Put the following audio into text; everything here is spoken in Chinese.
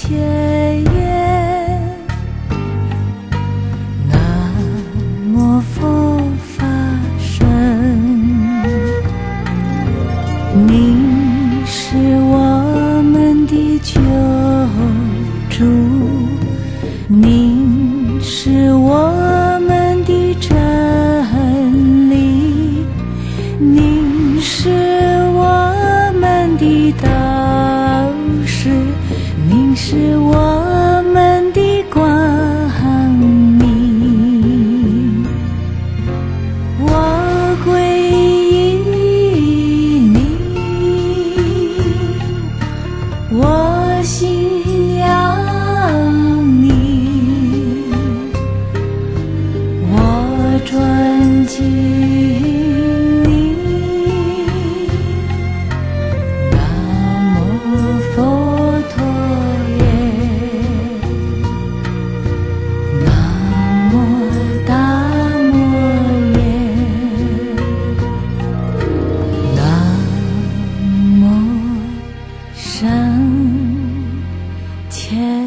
切愿。南无佛法身，您是我们的救主，您是我们的真理，您是我们的导师，您是我们的光明。我皈依你，我信仰你，我尊敬你。南无佛陀耶，南无大摩耶，南无上天。